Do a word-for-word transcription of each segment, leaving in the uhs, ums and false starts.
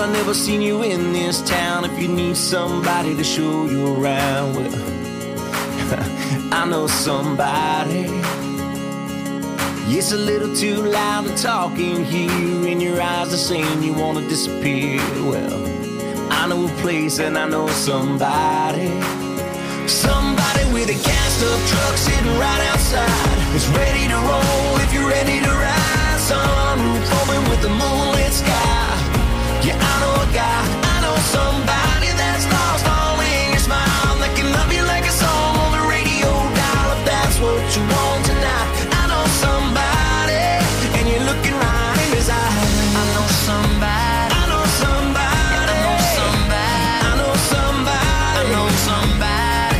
I never seen you in this town. If you need somebody to show you around, well, I know somebody. It's a little too loud to talk in here, and your eyes are saying you wanna disappear. Well, I know a place and I know somebody. Somebody with a gassed up truck sitting right outside. It's ready to roll if you're ready to ride. Sunroof open with the moonlit sky. Yeah, I know a guy, I know somebody that's lost all in your smile, that can love you like a song on the radio dial. If that's what you want tonight, I know somebody, and you're looking right in his eyes. I know somebody, I know somebody, I know somebody, I know somebody, I know somebody.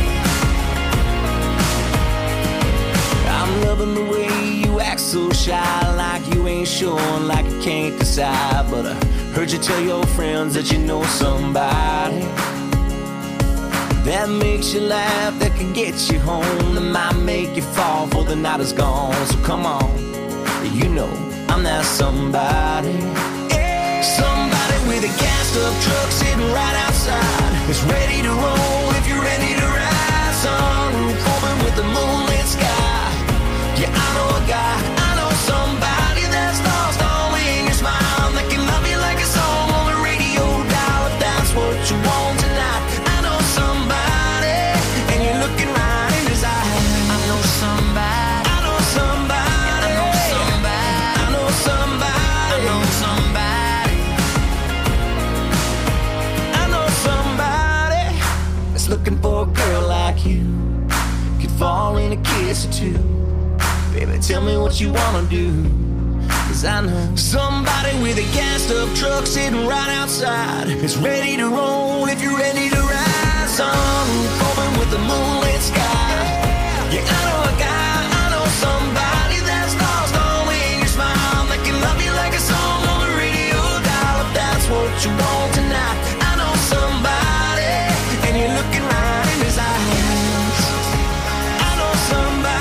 I'm loving the way you act so shy, like you ain't sure, like you can't decide. But I heard you tell your friends that you know somebody that makes you laugh, that can get you home, that might make you fall before the night is gone. So come on, you know I'm that somebody. Somebody with a gassed up truck sitting right outside. It's ready to roll if you're ready to ride. Sunroof open with the moonlit sky. Yeah, I know a guy, I know somebody that's lost all in your smile, that can love you like a song on the radio dial. If that's what you want tonight, I know somebody, and you're looking right in his eyes. I know somebody, I know somebody, I know somebody, I know somebody, I know somebody, I know somebody that's looking for a girl like you, could fall in a kiss or two. Baby, tell me what you wanna do, 'cause I know somebody with a gassed up truck sitting right outside. It's ready to roll if you're ready to ride. Sunroof open with the moonlit sky. Yeah, I know a guy, I know somebody that's lost all in your smile, that can love you like a song on the radio dial. If that's what you want tonight, I know somebody, and you're looking right in his eyes. I know somebody.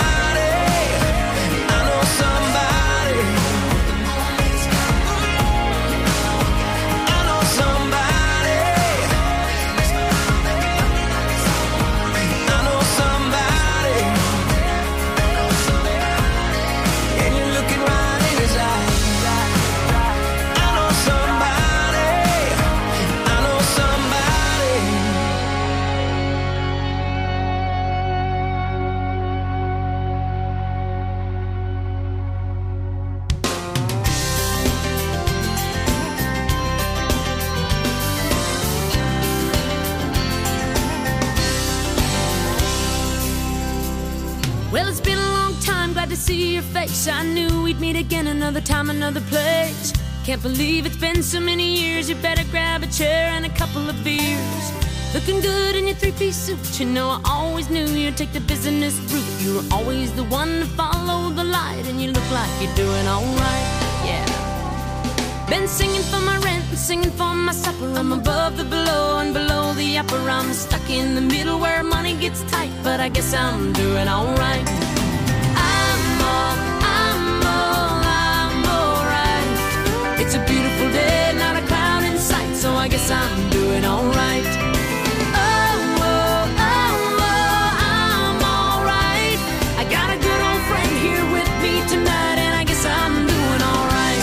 Well, it's been a long time, glad to see your face. I knew we'd meet again another time, another place. Can't believe it's been so many years. You better grab a chair and a couple of beers. Looking good in your three-piece suit. You know I always knew you'd take the business route. You were always the one to follow the light, and you look like you're doing alright, yeah. Been singing for my rent and singing for my supper. I'm above the below and below the upper. I'm stuck in the middle where money gets tight, but I guess I'm doing alright. I'm all, I'm all, I'm alright. It's a beautiful day, not a cloud in sight, so I guess I'm doing alright. Oh, oh, oh, oh, I'm alright. I got a good old friend here with me tonight, and I guess I'm doing alright.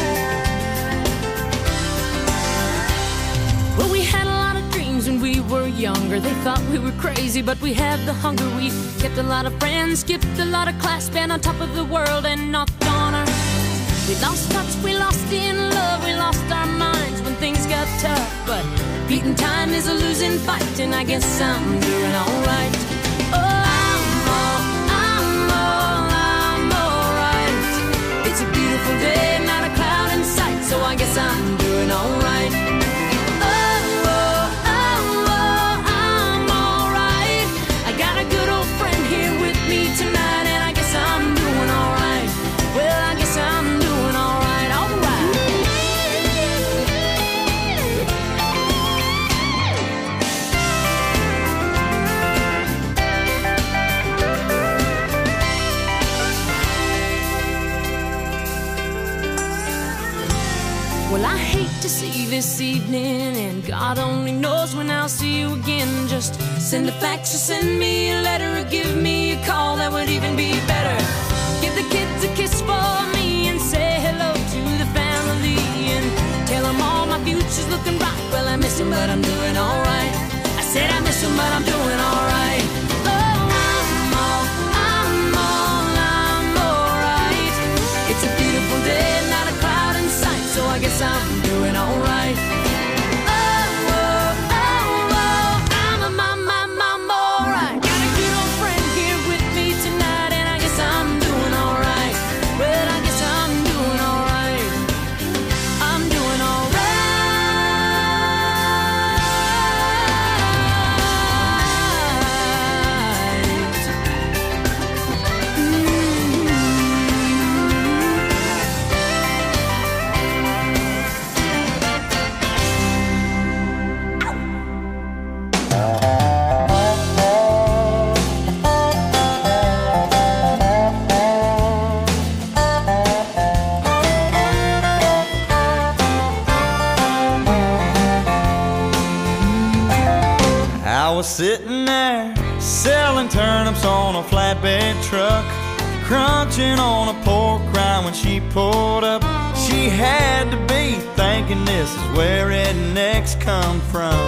Well, we had a lot of dreams when we were younger. They thought we were crazy, but we had the hunger. We kept a lot of friends, skipped a lot of class, been on top of the world and knocked on our. We lost touch, we lost in love, we lost our minds when things got tough. But beating time is a losing fight, and I guess I'm doing alright. Oh, I'm all, I'm all, I'm alright. It's a beautiful day, not a cloud in sight, so I guess I'm doing alright. Tonight, and I guess I'm doing alright. Well, I guess I'm doing alright, alright. see this evening, and God only knows when I'll see you again. Just send a fax or send me a letter or give me a call, that would even be better. Give the kids a kiss for me and say hello to the family, and tell them all my future's looking bright. Well, I miss him, but I'm doing alright. I said I miss him, but I'm doing alright. Oh, I'm all, I'm all, I'm alright. It's a beautiful day, not a cloud in sight, so I guess I'm doing alright. Oh, oh, oh, oh, I'm, I'm, I'm, I'm, I'm alright. Got a good old friend here with me tonight, and I guess I'm doing alright. Well, I guess I'm doing alright. I'm doing alright. I was sitting there selling turnips on a flatbed truck, crunching on a pork rind when she pulled up. She had to be thinking this is where rednecks come from.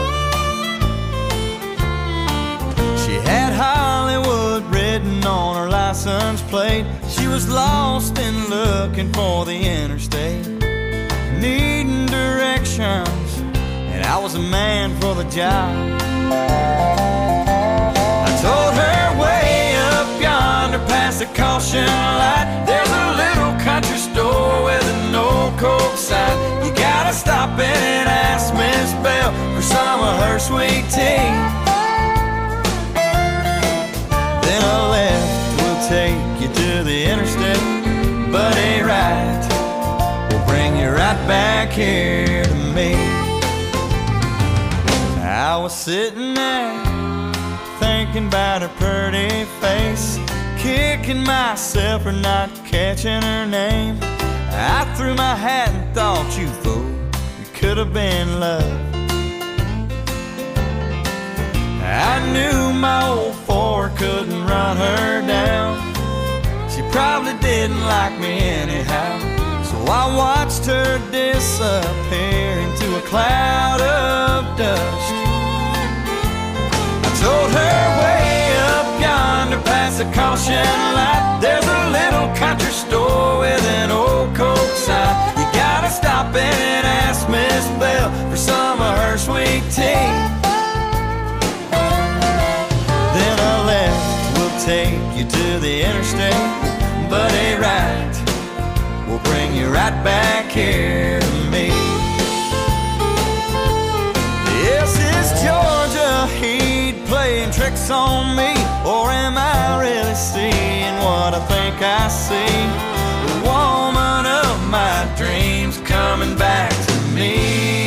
She had Hollywood written on her license plate. She was lost and looking for the interstate, needing directions, and I was a man for the job. I told her way up yonder past the caution light, there's a little country store with an old Coke sign. You gotta stop in and ask Miss Bell for some of her sweet tea. Then a left will take you to the interstate, but a right will bring you right back here to me. I was sitting there thinking about her pretty face, kicking myself for not catching her name. I threw my hat and thought, you fool, it could have been love. I knew my old Ford couldn't run her down. She probably didn't like me anyhow, so I watched her disappear into a cloud of dust. Told her way up yonder past the caution light, there's a little country store with an old Coke sign. You gotta stop in and ask Miss Bell for some of her sweet tea. Then a left will take you to the interstate, but a right will bring you right back here to me. Yes, it's Georgia Heat playing tricks on me, or am I really seeing what I think I see? The woman of my dreams coming back to me.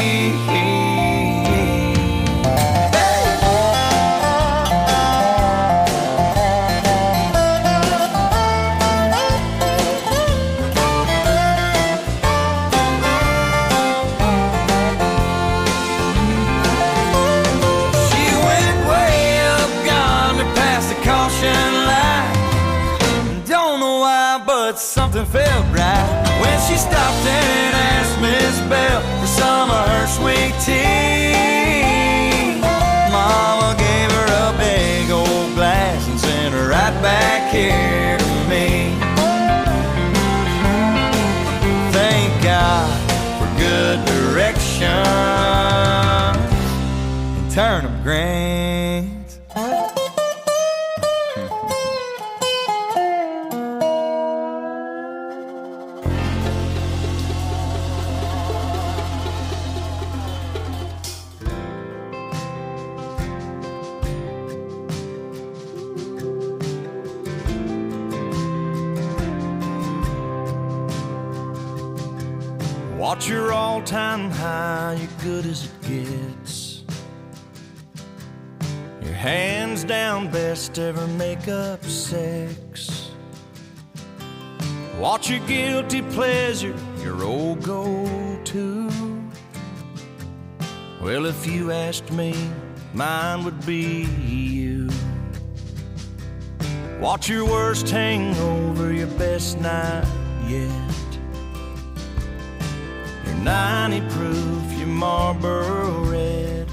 Something felt right when she stopped and asked Miss Bell for some of her sweet tea. Mama gave her a big old glass and sent her right back here to me. Thank God for good direction and turnip greens. Watch your all-time high, you're good as it gets. Your hands down best ever make up sex. Watch your guilty pleasure, your old go-to. Well, if you asked me, mine would be you. Watch your worst hangover, your best night yet. Your ninety proof, your Marlboro Red.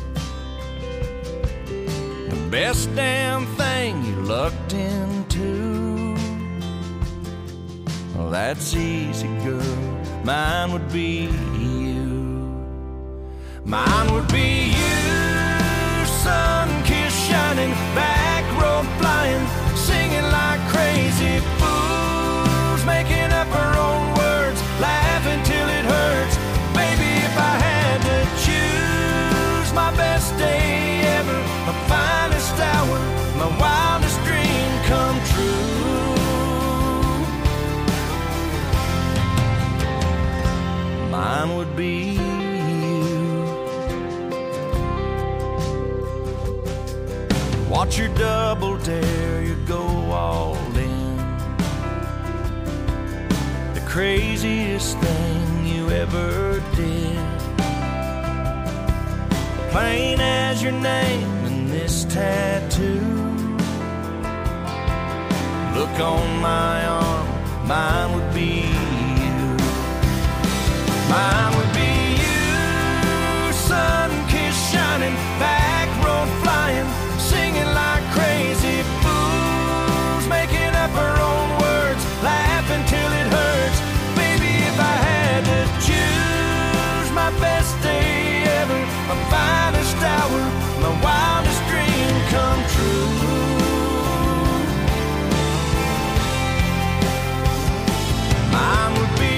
The best damn thing you lucked into. Well, that's easy, girl. Mine would be you. Mine would be you. Sun-kissed, shining, back road flying, singing like crazy fools, making up our own words, laughing till it hurts. Baby, if I had to choose, my best day ever, my finest hour, my wildest dream come true. Mine would be watch your double dare, you go all in. The craziest thing you ever did. Plain as your name and this tattoo. Look on my arm, mine would be you. Mine would be you. Sun-kissed, shining, back road flying, singing like crazy fools, making up our own words, laughing till it hurts. Baby, if I had to choose, my best day ever, my finest hour, my wildest dream come true. Mine would be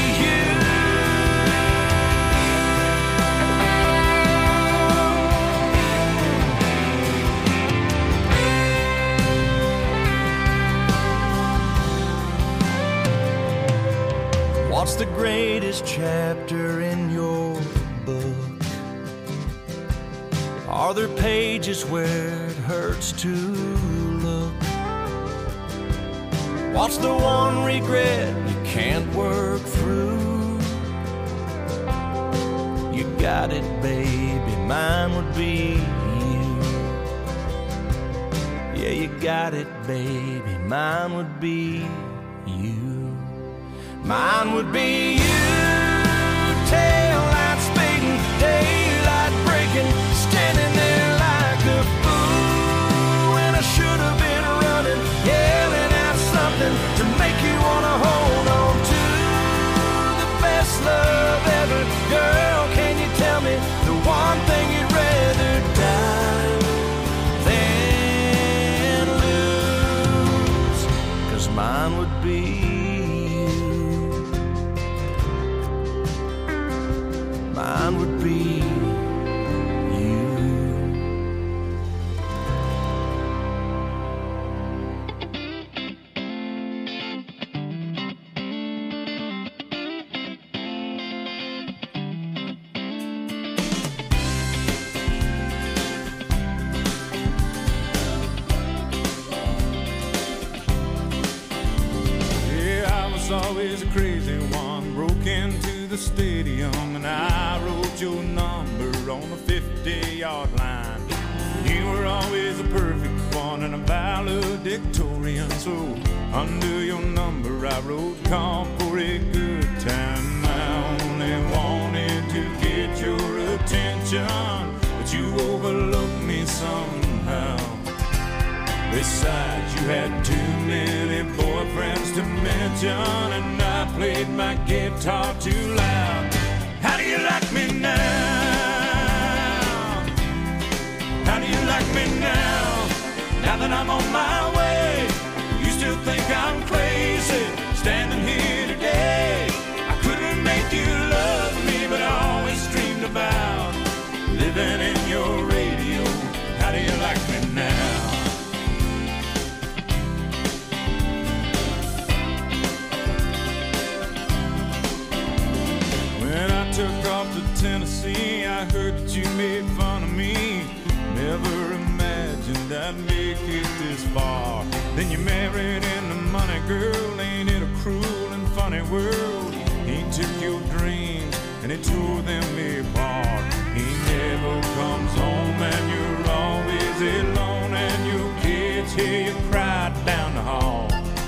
what's the greatest chapter in your book? Are there pages where it hurts to look? What's the one regret you can't work through? You got it, baby, mine would be you. Yeah, you got it, baby, mine would be you. Mine would be you. Tail lights fading, daylight breaking, standing there like a fool when I should have been running, yelling out something to make you wanna hold on to the best love ever. Girl, can you tell me the one thing you'd rather die than lose? 'Cause mine would be mine would be you. Yeah, I was always a crazy one, broke into the stadium and I wrote your number on the fifty-yard line. You were always a perfect one and a valedictorian, so under your number I wrote call for a good time. I only wanted to get your attention, but you overlooked me somehow. Besides, you had too many boyfriends to mention, and I played my guitar too loud. How do you like me now? How do you like me now? Now that I'm on my way, you still think I'm crazy, standing here today. I couldn't make you love me, but I always dreamed about living in your radio. How do you like me now? When I took off to Tennessee, I heard that you made fun of me. Never imagined I'd make it this far. Then you married into money, girl. Ain't it a cruel and funny world? He took your dreams and he tore them apart. He never road comes home and you're always alone, and your kids hear you cry down the hall.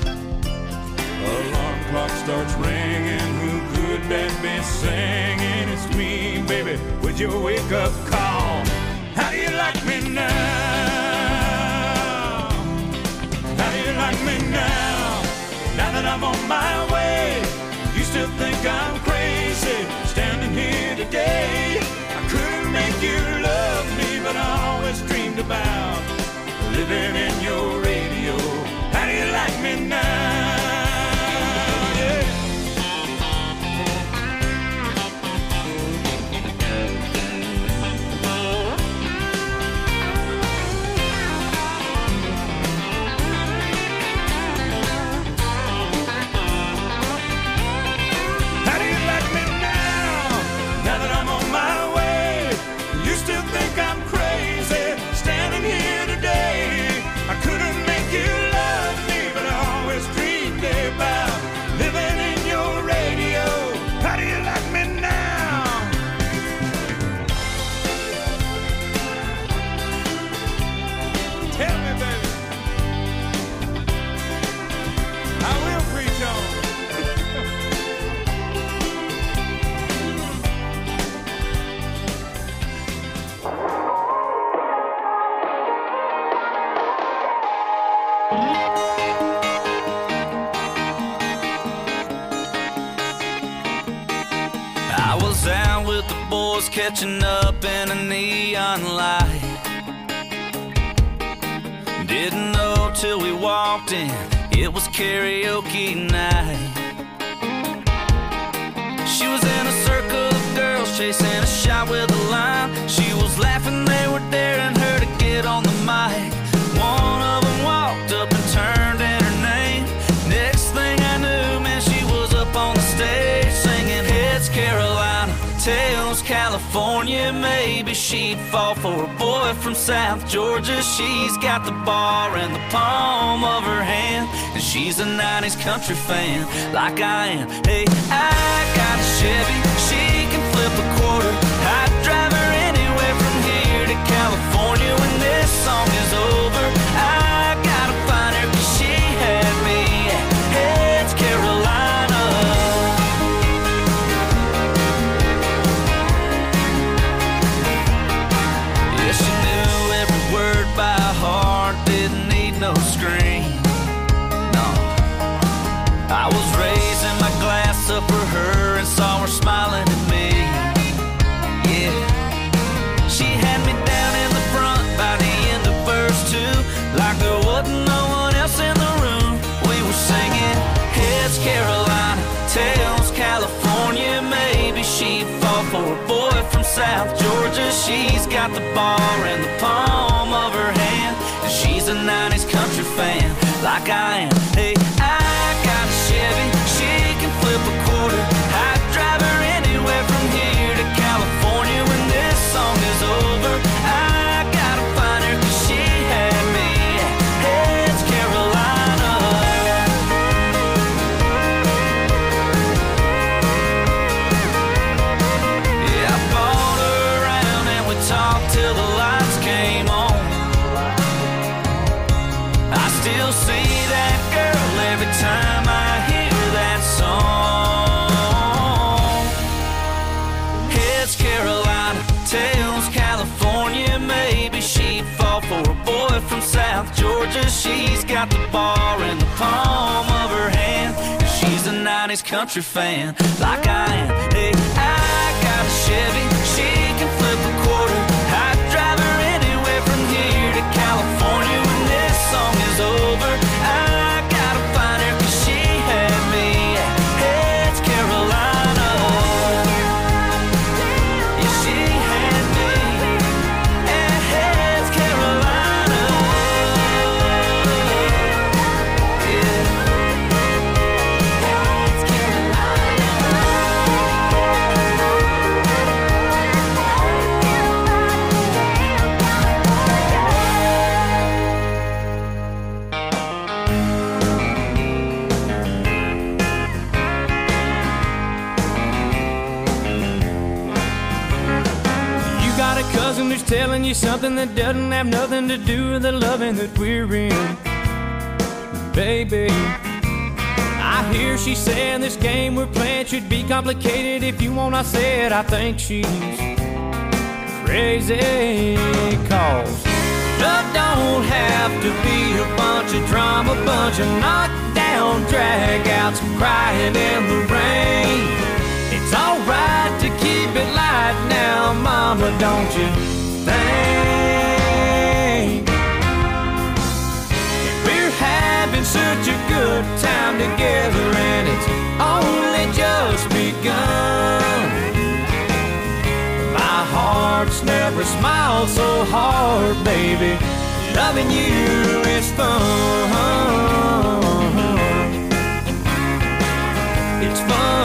Alarm clock starts ringing, who could that be singing? It's me, baby, with your wake-up call. How do you like me now? How do you like me now? Now that I'm on my way, you still think I'm crazy, standing here today. I couldn't make you love me, but I always dreamed about living in your radio. How do you like me now? Catching up in a neon light. Didn't know till we walked in, it was karaoke night. She was in a circle of girls chasing a shot with a line. She was laughing, they were daring her to get on the mic. One of them walked up and turned in her name. Next thing I knew, man, she was up on the stage singing Heads Carolina, Tails California. Maybe she'd fall for a boy from South Georgia. She's got the bar in the palm of her hand, and she's a nineties country fan like I am. Hey, I got a Chevy, she can flip a quarter. I'd drive her anywhere from here to California. When this song is over, I gotta find her, 'cause she had me at Heads Carolina. By heart, didn't need no screen. No, I was raising my glass up for her and saw her smiling at me. Yeah, she had me down in the front by the end of verse two, like there wasn't no one else in the room. We were singing Heads Carolina, Tails California. Maybe she'd fall for a boy from South Georgia. She's got the bar in the palm of her hand, and she's a nineties country fan like I am. Hey, I got a Chevy, she can flip a quarter. I'd drive her anywhere from here to California. When this song is over, I gotta find her, 'cause she had me at Heads Carolina. Yeah, I bought her around and we talked till the lights came on. I still see that girl every time I hear that song. Heads Carolina, Tails California. Maybe she'd fall for a boy from South Georgia. She's got the bar in the palm of her hand, and she's a nineties country fan like I am. Hey, I got a Chevy, she can flip a quarter. I'd drive her anywhere from here to California. When this song is over, I gotta find her, 'cause she had me at Heads Carolina. Yeah, she had me at Heads Carolina. Yeah. Heads Carolina. you something that doesn't have nothing to do with the loving that we're in. Baby, I hear she saying this game we're playing should be complicated. If you want, I said I think she's crazy. Cause love don't have to be a bunch of drama, bunch of knockdown drag-outs, crying in the rain. It's alright to keep it light now, mama, don't you think? We're having such a good time together, and it's only just begun. My heart's never smiled so hard, baby. Loving you is fun. It's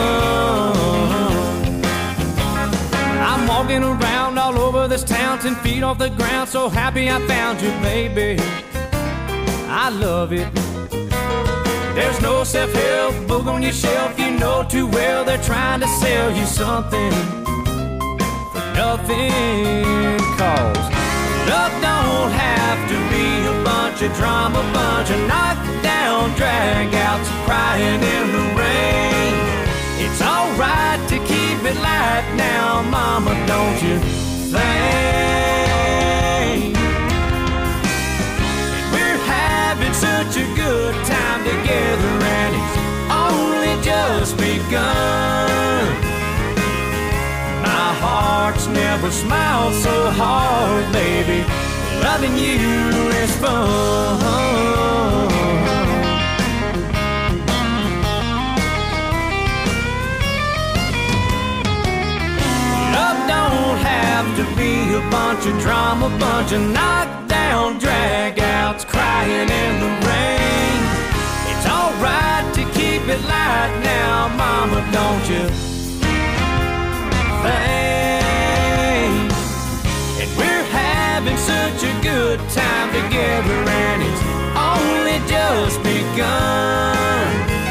fun. I'm walking around all over this town, ten feet off the ground, so happy I found you, baby. I love it. There's no self-help book on your shelf. You know too well they're trying to sell you something for nothing. Cause love don't have to be a bunch of drama, bunch of knockdown drag-outs, crying in the rain. It's alright to keep it light now, mama, don't you think? We're having such a good time together, and it's only just begun. My heart's never smiled so hard, baby. Loving you is fun. Love don't have to be a bunch of drama, bunch of knockdown drag-outs, crying in the rain. It's alright to keep it light now, mama, don't you think? And we're having such a good time together, and it's only just begun.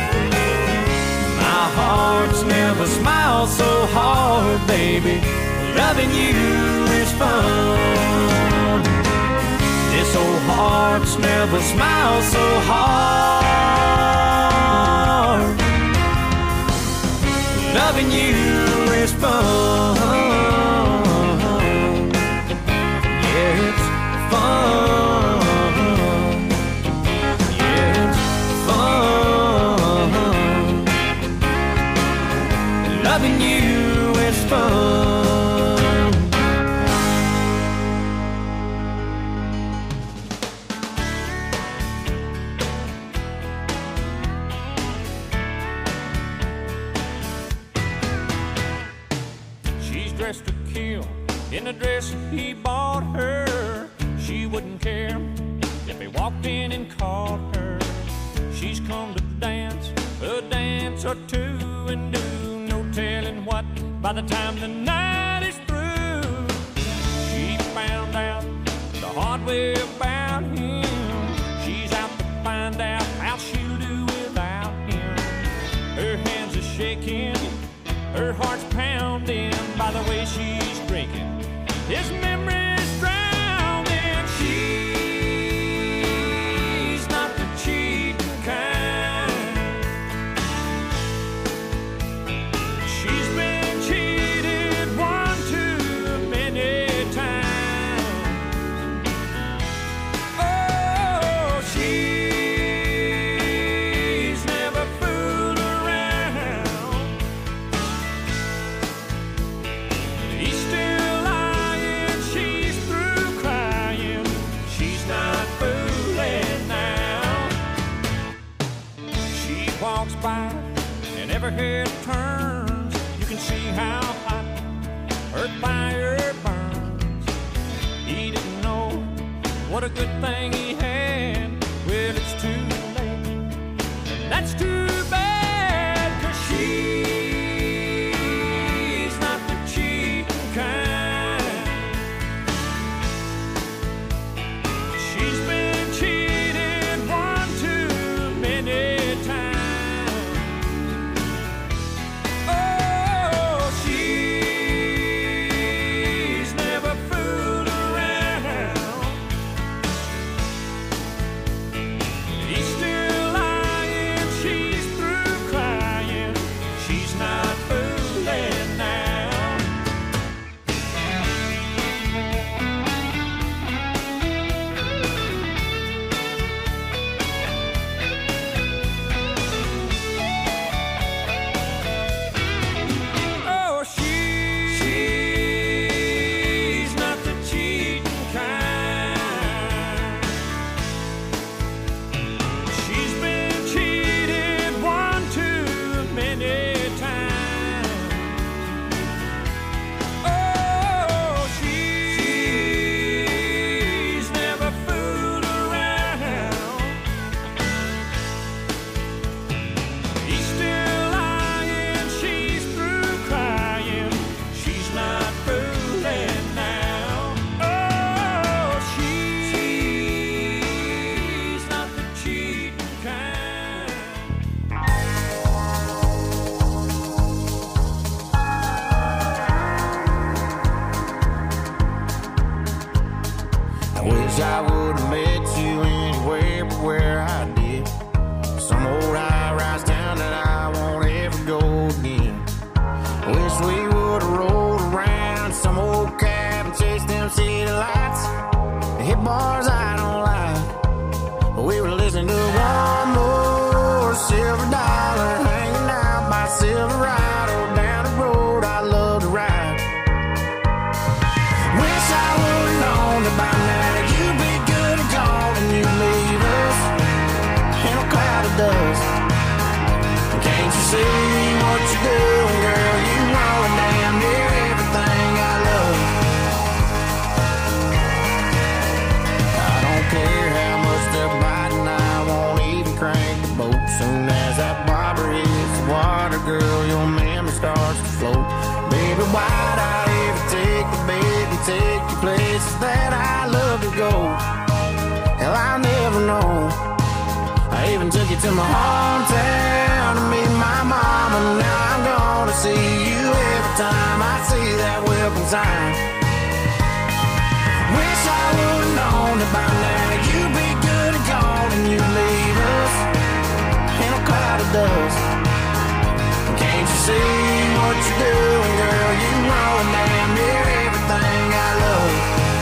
My heart's never smiled so hard, baby. Loving you is fun. This old heart's never smiled so hard. Loving you is fun. Yeah, it's fun. Yeah, it's fun. Loving you is fun. Dressed to kill in a dress he bought her. She wouldn't care if he walked in and called her. She's come to dance a dance or two and do no telling what by the time the night is through. She found out the hard way about him. She's out to find out how she'll do without him. Her hands are shaking, her heart's pounding by the way she's drinking. His memory's drowning. She's not the cheating kind. She's been cheated one too many times. Oh, she's never fooled around. He's still lying, she's through crying. She's not fooling now. She walks by and every head turns. You can see how hot her fire burns. He didn't know what a good thing he had. Well, it's too late. That's too bad, 'cause she's not the cheating kind. She's been cheated one too many times. Oh, she's never fooled around. cause I don't lie. We were listening to one more silver dollar, hanging out by Silverado, down the road I love to ride. Wish I would've known that by now you'd be good and gone and you'd leave us in a cloud of dust. Can't you see what you're doing, girl? You ruin damn near everything I love. I don't care how much they're biting, I won't even crank the boat. Soon as that bobber hits the water, girl, your memory starts to float. Baby, why'd I ever take the bait and take you places that I love to go? Hell, I'll never know. I even took you to my hometown to meet my mama. Now I'm gonna see you every time I see that welcome sign. Wish I would've known that by now you'd be good and gone and you'd leave us in a cloud of dust. Can't you see what you're doing, girl? You ruin damn near everything I love.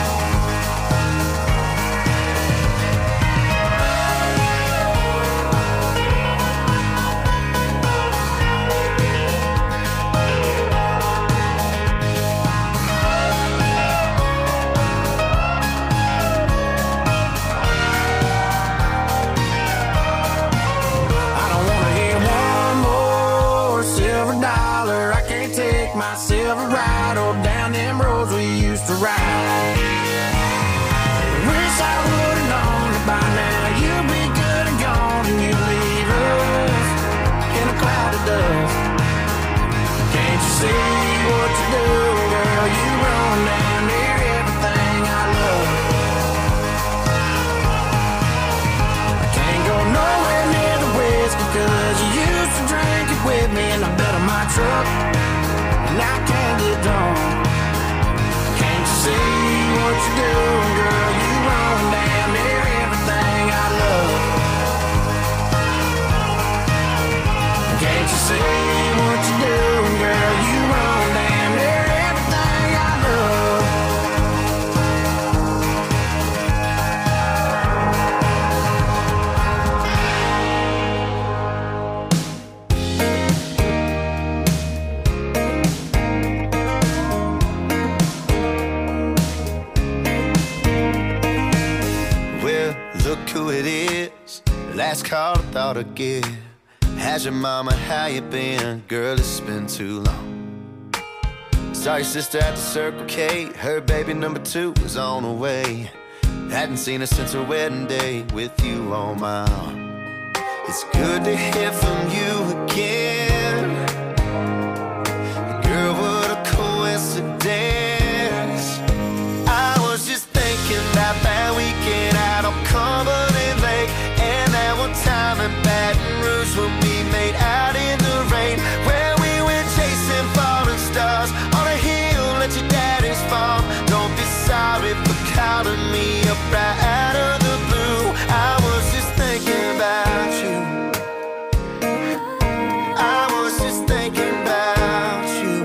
My Silverado down them roads we used to ride. Wish I would've known that by now you'd be good and gone and you'd leave us in a cloud of dust. Can't you see what you're doing, girl? You run down near everything I love. I can't go nowhere near the whiskey cause you used to drink it with me in the bed of my truck. And I can't get drunk. Can't you see what you're doing, girl? You run damn near everything I love. Can't you see what you're doing, girl? You run damn near everything I love. Who it is, last call I thought I'd get. How's your mama, how you been? Girl, it's been too long. Saw your sister at the Circle K, her baby number two was on the way. Hadn't seen her since her wedding day with you on my arm. It's good to hear from you again. Girl, what a coincidence. I was just thinking about that weekend out on Cumberland Lake, and that one time in Baton Rouge when we made out in the rain, where we went chasing falling stars on a hill at your daddy's farm. Don't be sorry for calling me up right out of the blue. I was just thinking about you. I was just thinking about you.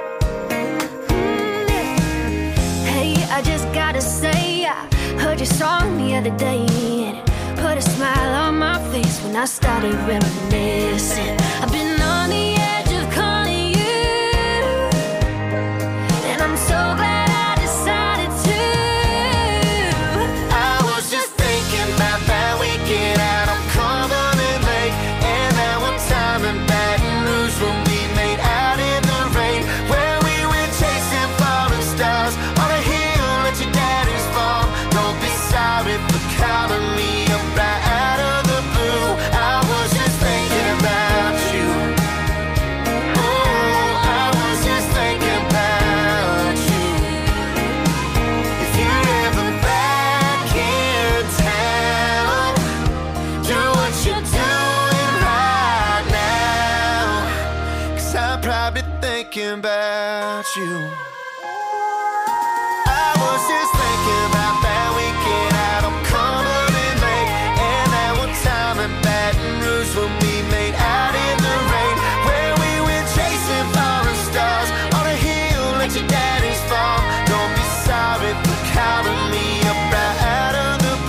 Hey, I just gotta say, I heard your song the other day, and it put a smile on my face when I started reminiscing. I've been on the edge of calling you, and I'm so glad I decided to. I was just thinking about that weekend out on Cumberland Lake, and that one time in Baton Rouge when we made out in the rain, where we went chasing falling stars on a hill at your daddy's farm. Don't be sorry for calling me up right out of the blue. I was just thinking about you. Oh, I was just thinking about you. If you're ever back in town, do what you're doing right now, 'cause I'm probably thinking about you. I was just thinking about that weekend out on Cumberland Lake, and that one time in Baton Rouge when we made out in the rain, where we went chasing falling stars on a hill at your daddy's farm. Don't be sorry for calling me up right out of the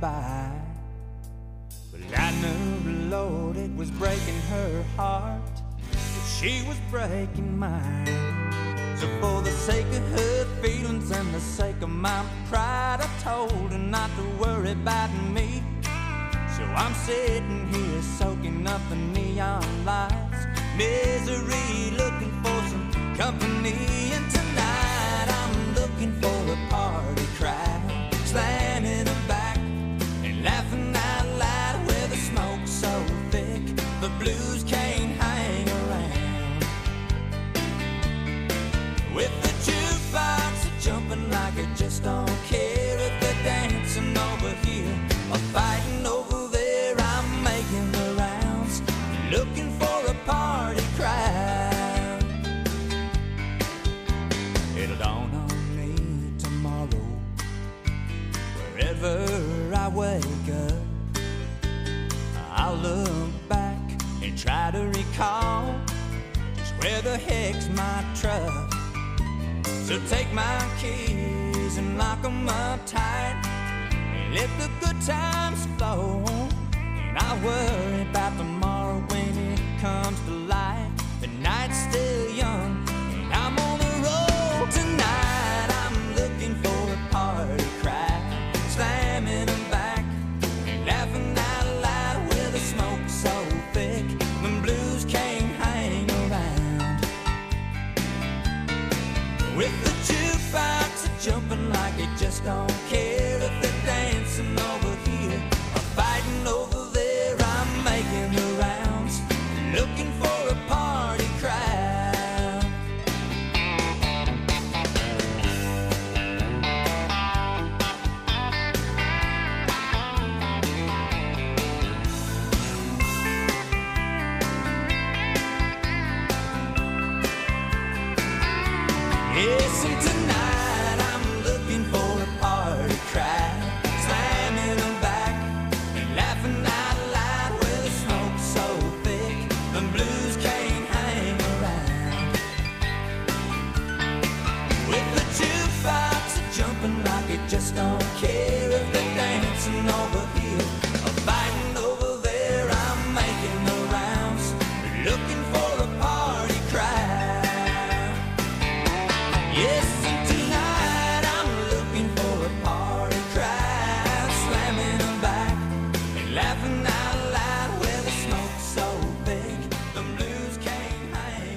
by. But I knew the Lord, it was breaking her heart, that she was breaking mine. So for the sake of her feelings and the sake of my pride, I told her not to worry about me. So I'm sitting here soaking up the neon lights, misery, looking for some company. And tonight I'm looking for a party crowd, slamming her back and laughing out loud, where the smoke's so thick the blues can't hang around. With the jukebox jumping like it just don't care, if they're dancing over here or fighting over there, I'm making the rounds, looking for a party crowd. It'll dawn on me tomorrow, wherever I wake up, I'll look back and try to recall just where the heck's my truck. So take my keys and lock them up tight, and let the good times flow. And I'll worry about tomorrow when it comes to light. The night's still young and I'm on the road tonight. I'm looking for a party crowd, slamming them back and laughing out loud, where the smoke's so thick the blues can't hang around. With the jukebox jumping like it just don't care, if they're dancing over here or fighting over there, I'm making the rounds, looking for a party crowd. Yes, and tonight I'm looking for a party crowd, slamming them back and laughing out loud, where the smoke's so thick the blues can't hang around. With the jukebox jumping like it just don't care, if they're dancing over here or fighting over there, I'm making the rounds, looking for a party crowd. Yes, and tonight I'm looking for a party crowd, slamming them back and laughing out loud, where the smoke's so big the blues can't hang.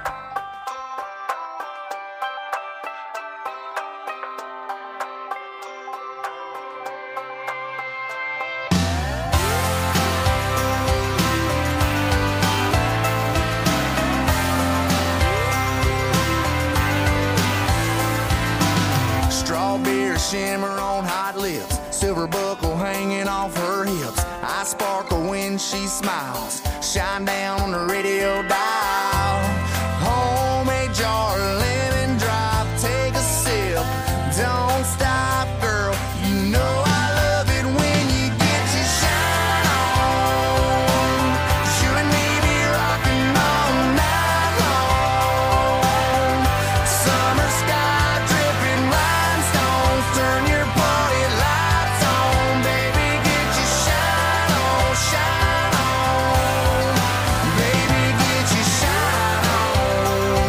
Strawberry shimmer on hot lips, silver buckle hanging off her hips. I sparkle when she smiles, shine down on the radio dial. Homemade jar of lemon drop, take a sip, don't stop, girl. You know I love it when you get your shine on. You and me be rocking all night long. Summer sky dripping rhinestones, turn your party lights on, baby, get your shine on, shine on, baby, get your shine on.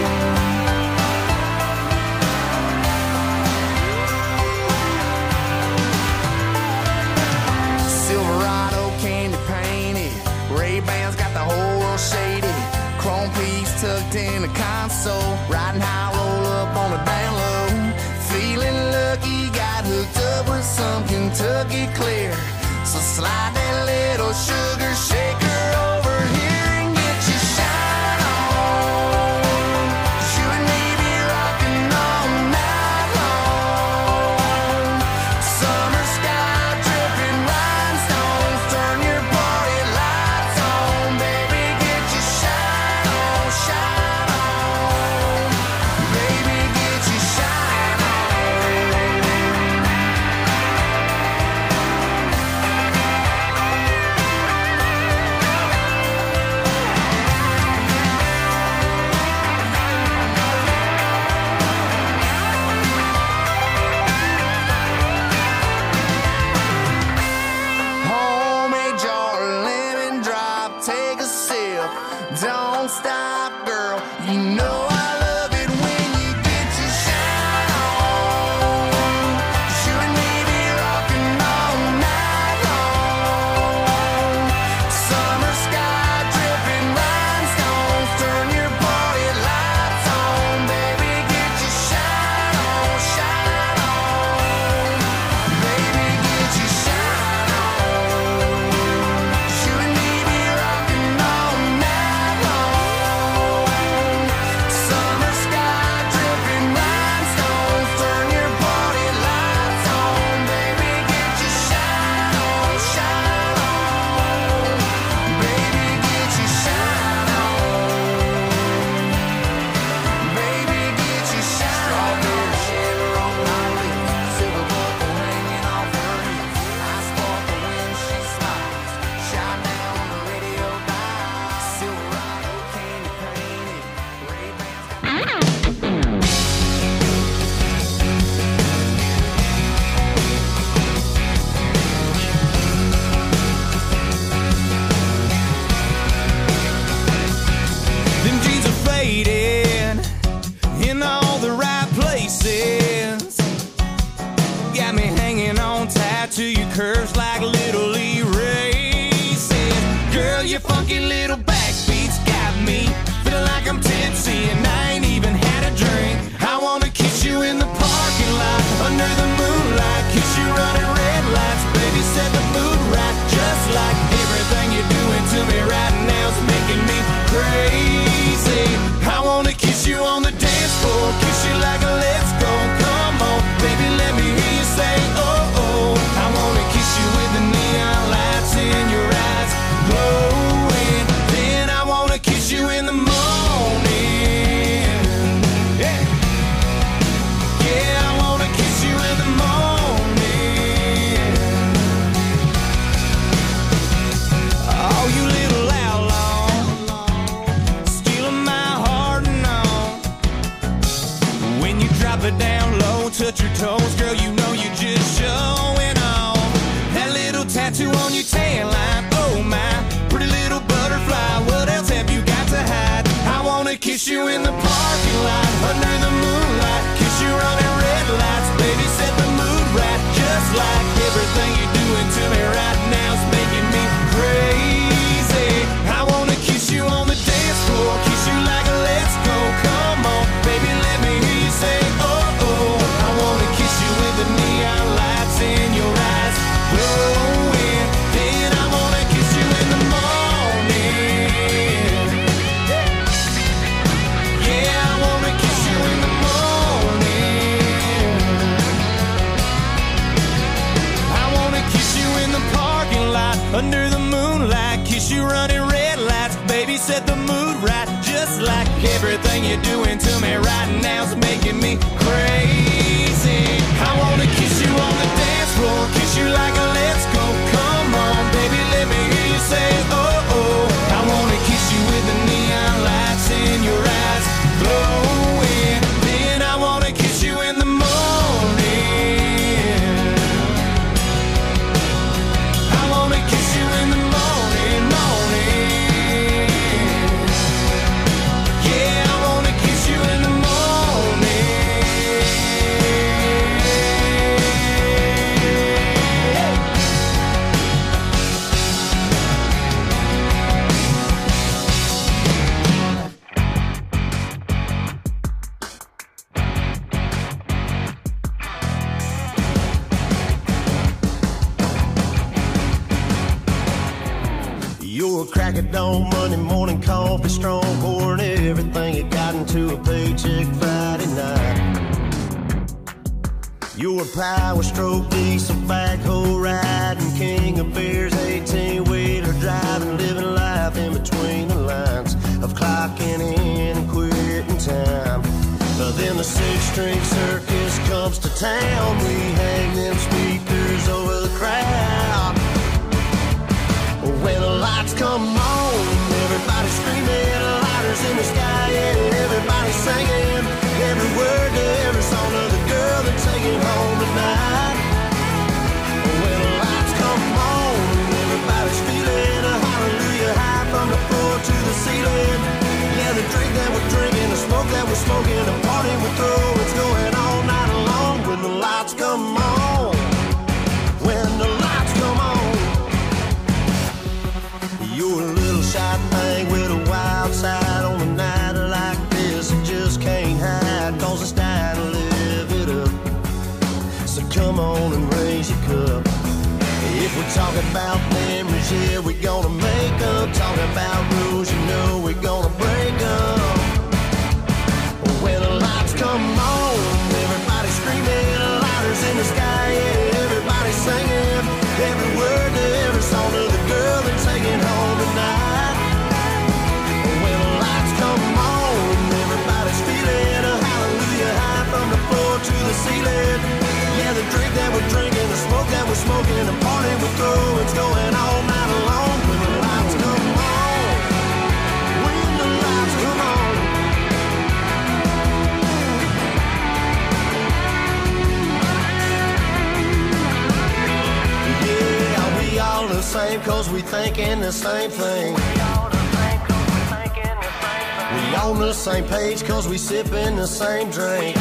Silverado candy painted, Ray-Bans got the whole world shaded, chrome piece tucked in the console, riding high, roll up on the down low, feeling lucky, got hooked up with some Kentucky clear, so slide that little sugar shaker over here and get your shine on. You and me be rocking all night long. Summer sky dripping rhinestones, turn your party lights on, baby, get your shine on, shine on, baby, get your shine on. don't stop, girl. You know I love it when you get your shine on. 'Cause you and me be rocking all night long. Summer sky dripping rhinestones, turn your party lights on, baby. Get your shine on, shine on, baby. Get your shine on. 'Cause you and me be rocking all night long. Summer sky dripping rhinestones, turn your party lights on, baby. Get your shine on, shine on, baby. Get your shine on, baby. Get your shine on. Strawberry shiver on my lips, silver buckle hanging off her hips. I sparkle when she smiles, shine down on the radio dial. Silverado candy painted, Ray-Bans got Them jeans are faded in all the right places. Got me hanging on tight to your curves like little erases. Girl, your funky little backbeats got me feeling like I'm tipsy and I ain't even had a drink. I wanna kiss you in the parking lot under the moonlight, kiss you running red lights, baby, set the mood right. Just like everything you're doing to me right now's making me crazy. I wanna kiss you on the dance floor, kiss you like a let's go. Come on, baby, let me hear you say oh oh. I wanna kiss you with the neon lights in your eyes glowing. Then I wanna kiss you in the morning. Yeah, yeah, I wanna kiss you in the morning. Oh, you little outlaw, stealing my heart and all. When you drop it down low, touch your toes, girl, you know you just showing off. That little tattoo on your tan line, oh my, pretty little butterfly. What else have you got to hide? I wanna kiss you in the parking lot under the moonlight, kiss you running red lights, baby, set the mood right. Just like everything you're doing to me right now's making me crazy. I wanna kiss you on the dance floor, kiss you like a let's go. Come on, baby, let me hear you say oh oh. I wanna kiss you with the neon lights in your eyes glowing. Then I wanna kiss you in the morning. Yeah, I wanna kiss you in the morning. I wanna kiss you in the parking lot under the moonlight, kiss you running red lights, baby, set the mood right. Just like everything you're doing to me right now's making me crazy. I wanna kiss you on the dance floor, kiss you like a let's go. Come on, baby, let me hear you say oh oh. I wanna kiss you with the neon lights in your eyes glowing. Then I wanna kiss you in the morning. I wanna kiss you in the morning, morning. Yeah, I wanna kiss you in the morning. You're a crack of dawn, Monday morning coffee, strong pouring everything you got into a paycheck Friday night. You're a power stroke, diesel backhoe riding, king of beers, eighteen wheeler driving, living life in between the lines of clocking in and quitting time. But then the six string circus comes to town, we hang them speakers over the crowd. When the lights come on, everybody's screaming, lighters in the sky, and everybody's singing every word to every song of the girl they're taking home tonight. When the lights come on, everybody's feeling a hallelujah high from the floor to the ceiling. we're smoking, the party we're through. It's going all night long when the lights come on. When the lights come on. You're a little shy thing with a wild side on a night like this. You just can't hide, cause it's time to live it up. So come on and raise your cup. If we're talking about memories, yeah, we're gonna make up. Talking about rules, you know we're gonna break up. When the lights come on, everybody's screaming, lighters in the sky, yeah, everybody's singing every word to every song to the girl they're taking home tonight. When the lights come on, everybody's feeling a hallelujah high from the floor to the ceiling. Yeah, the drink that we're drinking, the smoke that we're smoking, the party we're through, it's going all night long. When the lights come on, when the lights come on. Yeah, we all the same cause we thinking the same thing. We on the same page cause we sipping the same drink.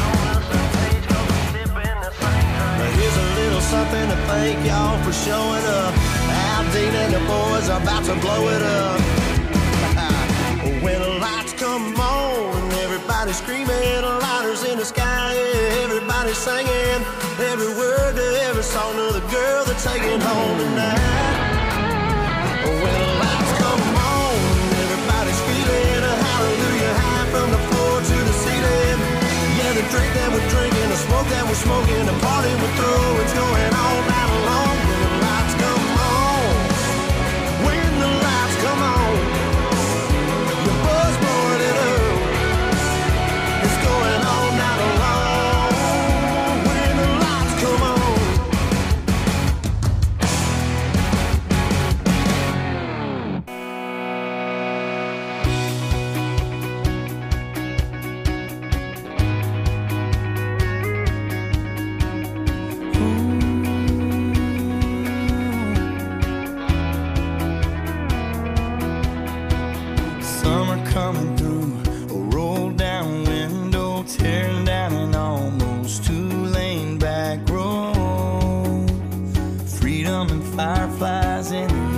Here's a little something to thank y'all for showing up. Al Dean and the boys are about to blow it up. When the lights come on and everybody's screaming, lighters in the sky, yeah, everybody's singing every word to every song to the girl they're taking home tonight. When the lights come on, everybody's feeling a hallelujah high from the floor to the ceiling. Yeah, the drink that we're drinking, the smoke that we're smoking, the party we're through, it's going all night long. When the lights come on, when the lights come on, your buzz blowing it up, it's going all night long. When the lights come on. Coming through a roll down window, tearing down an almost two-lane back road. Freedom and fireflies in the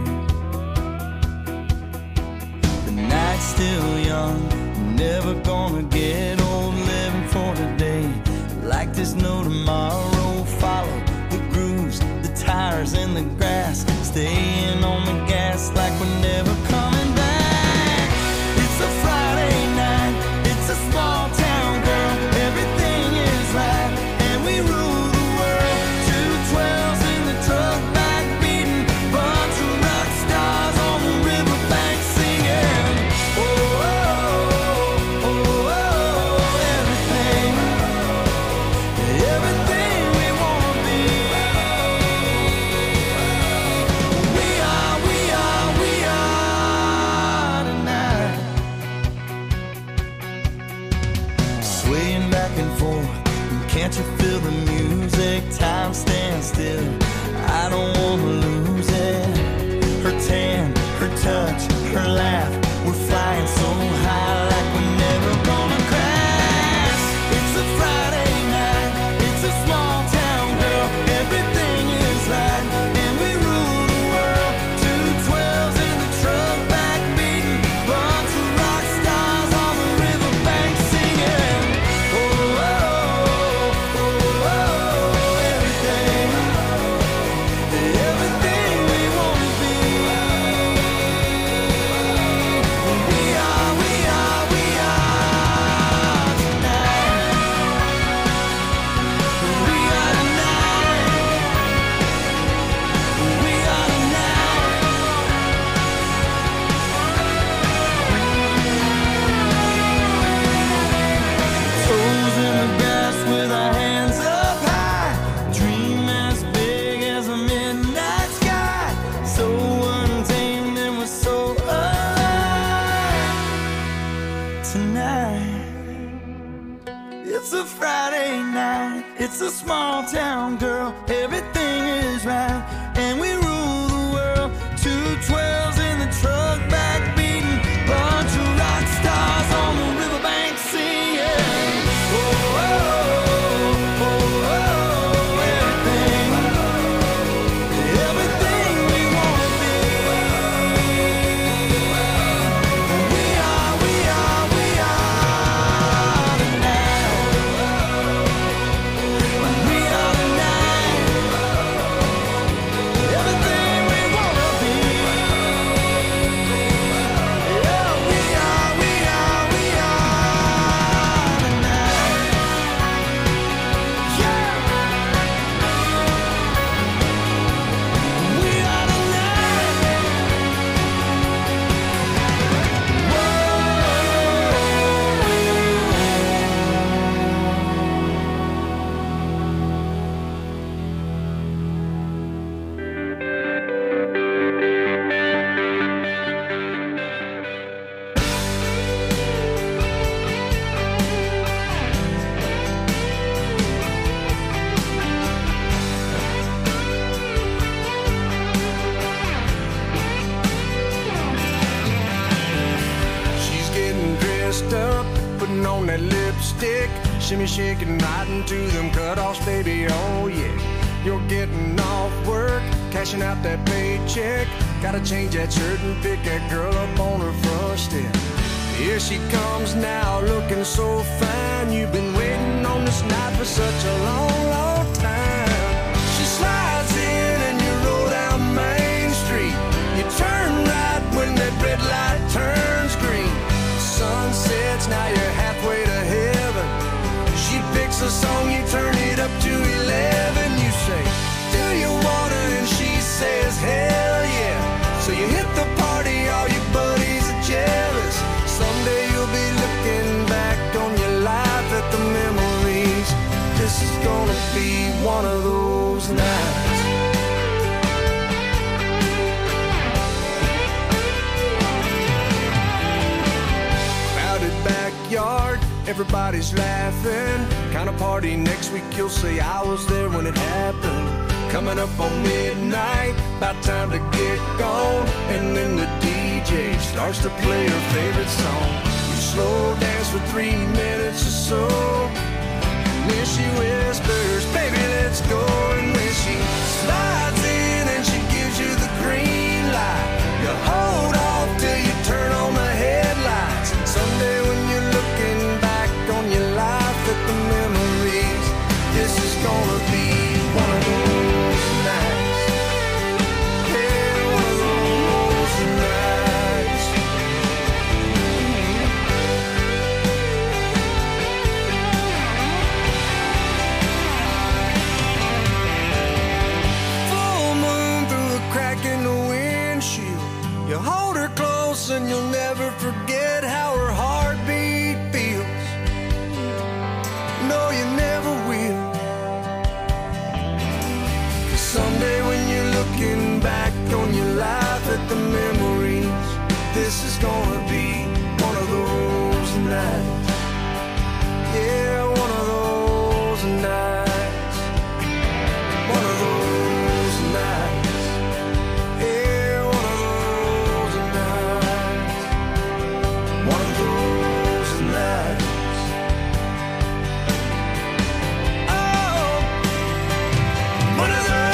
air. The night's still young, never gonna get old. Living for today, like there's no tomorrow. Follow the grooves, the tires in the grass, staying on the gas like we're never coming back. It's a Friday night, it's a small town, girl, everything is right, and we rule the world. Two twelves in the truck back beating, bunch of rock stars on the riverbank singing. Oh, oh, oh, oh, oh, everything, everything we wanna be. We are, we are, we are tonight. Swaying back and forth, can't you feel the music? Time stands still, I don't wanna lose it. Her tan, her touch, her laugh, we're flying so high like we're never gonna crash. It's a Friday night, it's a small town, girl, everything is right, and we rule the world. Two twelves in the truck back beating, bunch of rock stars on the riverbank singing. Oh, oh, oh, oh, oh, everything, everything we wanna be. We are, we are, we are tonight. We are tonight. We are tonight. Toes in the grass with our hands up high. Dream as big as a midnight sky. So untamed and we're so alive tonight. It's a Friday night, it's a small town, girl, everything is right, and we rule the world. Two twelves in the truck back beating, bunch of rock stars on the riverbank singing. dressed up, putting on that lipstick, shimmy shaking right into them cutoffs, baby, oh yeah. You're getting off work, cashing out that paycheck, gotta change that shirt and pick that girl up on her front step. Here she comes now, looking so fine. You've been waiting on this night for such a long, long time. She slides in and you roll down Main Street. You turn right when that red light turns green. The sun sets, now you're halfway to heaven. She picks a song, you turn it up to eleven. You say, do you wanna? And she says, hell yeah. So you hit the party, all your buddies are jealous. Someday you'll be looking back on your life at the memories. This is gonna be one of those nights. Crowded backyard, everybody's laughing. Kind of party next week, you'll say I was there when it happened. Coming up on midnight, about time to get gone. And then the D J starts to play her favorite song. You slow dance for three minutes or so, and then she whispers, baby, let's go. And when she slides in and she gives you the green light, you hold off till you turn on the headlights. And someday when you're looking back on your life at the memories, this is gonna be one of those nights. Yeah, one of those nights. Full moon through a crack in the windshield. You hold her close and you'll never forget how her heartbeat feels. No, you never will. Someday when you're looking back on your life at the memories, this is gonna be one of those nights. Yeah, one of those nights. One of those nights. Yeah, one of those nights. One of those nights. Oh, one of those.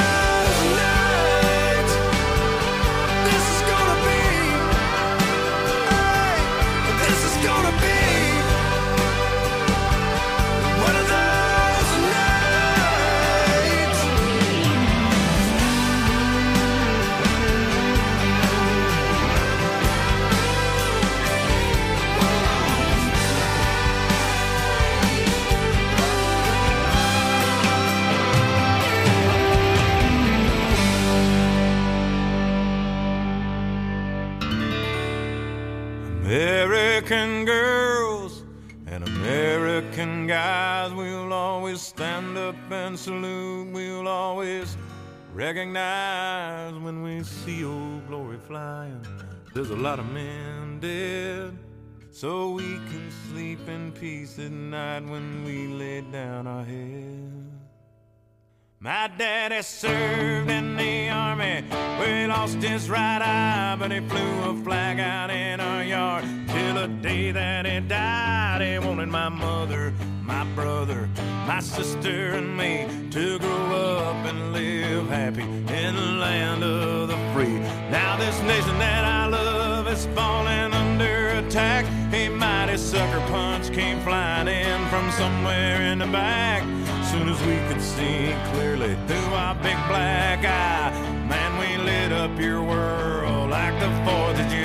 American girls and American guys, we'll always stand up and salute. We'll always recognize when we see old glory flying. There's a lot of men dead, so we can sleep in peace at night when we lay down our head. My daddy served in the army, where he lost his right eye, but he flew a flag out in our yard till the day that he died. He wanted my mother, my brother, my sister, and me to grow up and live happy in the land of the free. Now this nation that I love is falling under attack. A mighty sucker punch came flying in from somewhere in the back. Soon as we could see clearly through our big black eye, man, we lit up your world like the fourth of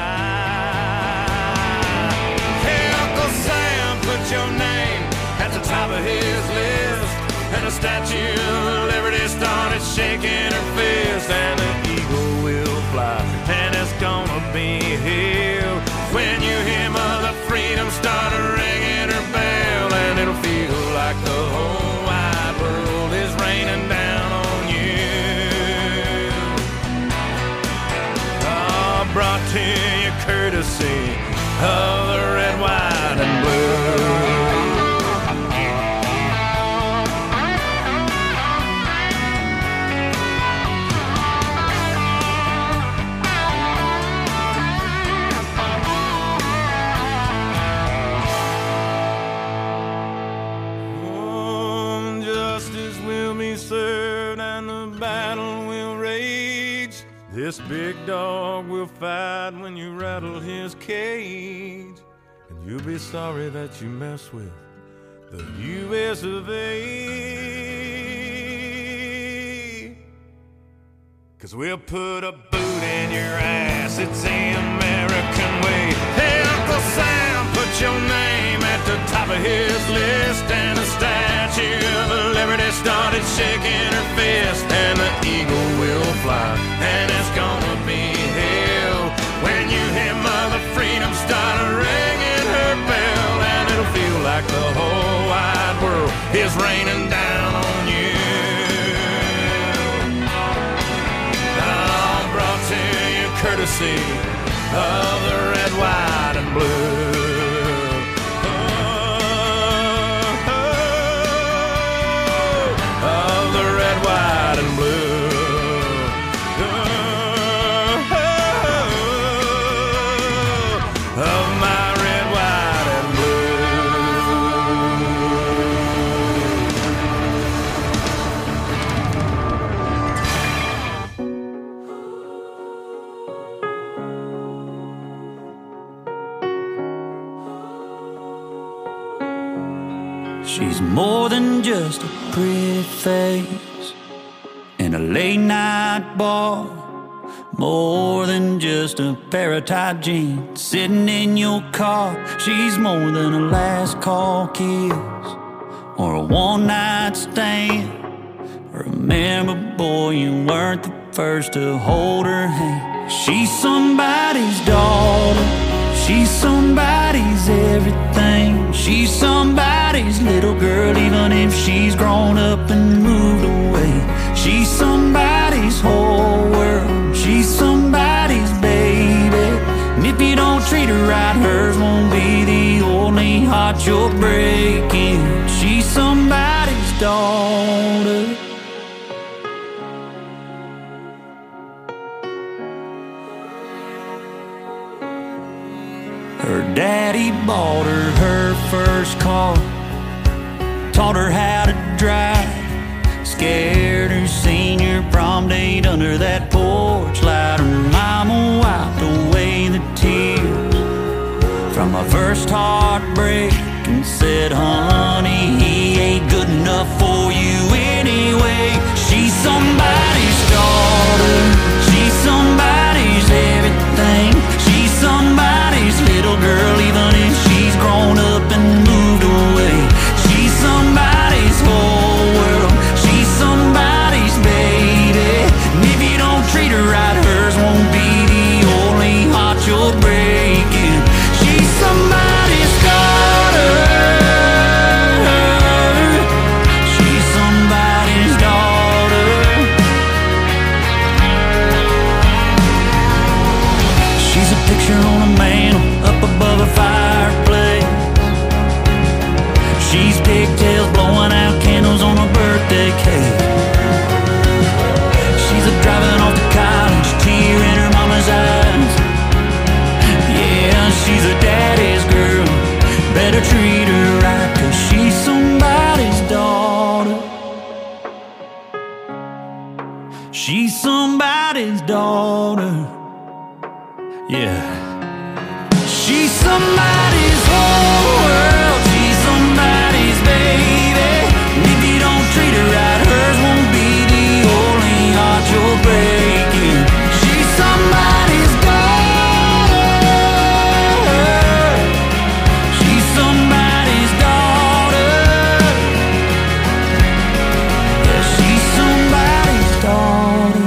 July. Hey, Uncle Sam, put your name at the top of his list, and the Statue of Liberty started shaking her fist, and the eagle will fly, and it's gonna be here when you hear Mother Freedom start ringing her bell, and it'll feel like the whole world is raining down on you. Oh, brought to you courtesy of the red, white, and blue. will fight when you rattle his cage, and you'll be sorry that you mess with the U S of A. 'Cause we'll put a boot in your ass, it's the American way. Hey, Uncle Sam, put your name at the top of his list, and the Statue of Liberty started shaking her fist, and the eagle will fly, and it's gonna be hell when you hear Mother Freedom start ringing her bell, and it'll feel like the whole wide world is raining down on you. I'm brought to you courtesy of the red, white, and blue. She's more than just a pretty face in a late night bar, more than just a pair of tight jeans sitting in your car. She's more than a last call kiss or a one night stand. Remember, boy, you weren't the first to hold her hand. She's somebody's daughter, she's somebody's everything. She's somebody's little girl, even if she's grown up and moved away. She's somebody's whole world, she's somebody's baby. And if you don't treat her right, hers won't be the only heart you're breaking. She's somebody's daughter. Her daddy bought her her first car, taught her how to drive, scared her senior prom date under that porch light. Her mama wiped away the tears from my first heartbreak and said, honey, he ain't good enough for you anyway. She's somebody's daughter, she's somebody's everything. She's somebody's little girl, even if she's grown up and moved away. She's somebody's whole world, she's somebody's baby. And if you don't treat her right, hers won't be the only heart you're breaking. She's somebody's daughter, she's somebody's daughter. She's a picture on a mantle up above a fireplace. She's pigtails blowing out candles on a birthday cake. She's a driving off to college, tear in her mama's eyes. Yeah, she's a daddy's girl, better treat her right, 'cause she's somebody's daughter. She's somebody's daughter. Yeah. She's somebody's whole world, she's somebody's baby. And if you don't treat her right, hers won't be the only heart you're breaking. She's somebody's daughter, she's somebody's daughter. Yeah, she's somebody's daughter.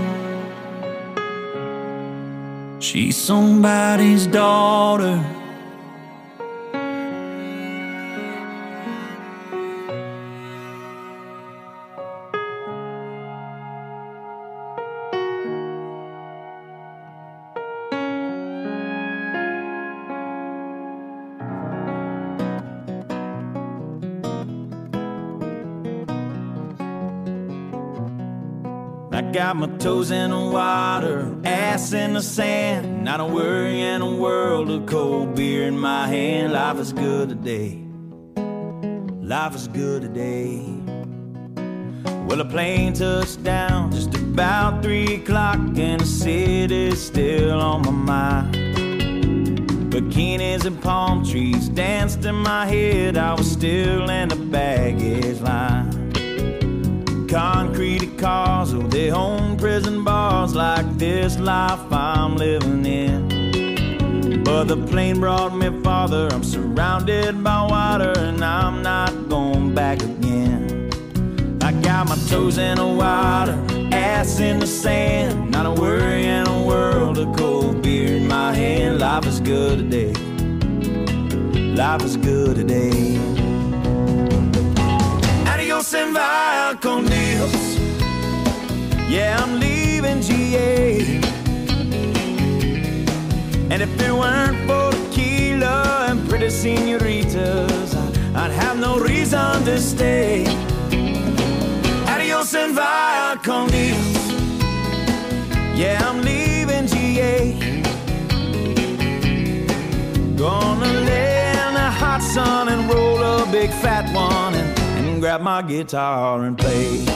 She's somebody's daughter. I got my toes in the water, ass in the sand, not a worry in a world of cold beer in my hand. Life is good today, life is good today. Well, a plane touched down just a about three o'clock and the city's still on my mind. Bikinis and palm trees danced in my head. I was still in the baggage line. Concrete cars, oh, they own prison bars like this life I'm living in. But the plane brought me farther. I'm surrounded by water and I'm not going back again. I got my toes in the water, ass in the sand, not a worry in a world of cold beer in my hand. Life is good today. Life is good today. Adios and via con Dios. Yeah, I'm leaving G A. And if it weren't for tequila and pretty senoritas, I'd have no reason to stay. Adios and via con Dios. Yeah, I'm leaving G A. Gonna lay in the hot sun and roll a big fat one and, and grab my guitar and play.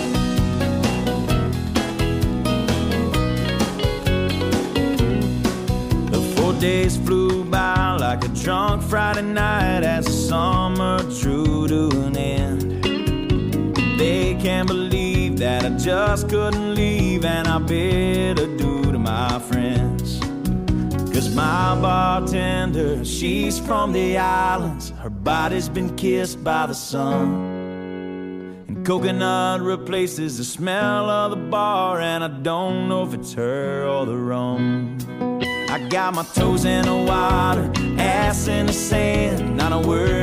Days flew by like a drunk Friday night as the summer drew to an end. They can't believe that I just couldn't leave, and I bid adieu to my friends. Cause my bartender, she's from the islands. Her body's been kissed by the sun, and coconut replaces the smell of the bar, and I don't know if it's her or the rum. I got my toes in the water, ass in the sand, not a word